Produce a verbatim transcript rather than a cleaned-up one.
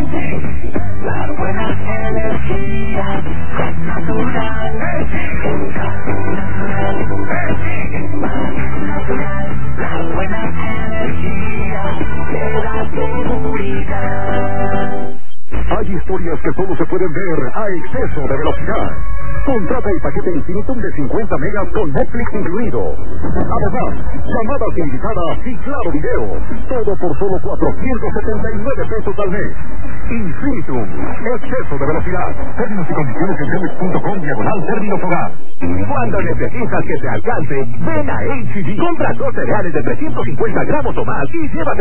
La buena energía es natural. Es natural. Es más natural. La buena energía te da seguridad. Hay historias que solo se pueden ver a exceso de velocidad. Contrata el paquete Infinitum de cincuenta megas con Netflix incluido. Además, llamadas ilimitadas y claro video. Todo por solo cuatrocientos setenta y nueve pesos al mes. Infinitum, exceso de velocidad. Términos y condiciones en telmex punto com diagonal términos hogar. Cuando necesitas que te alcance, ven a H E B. Compra dos cereales de trescientos cincuenta gramos o más y llévate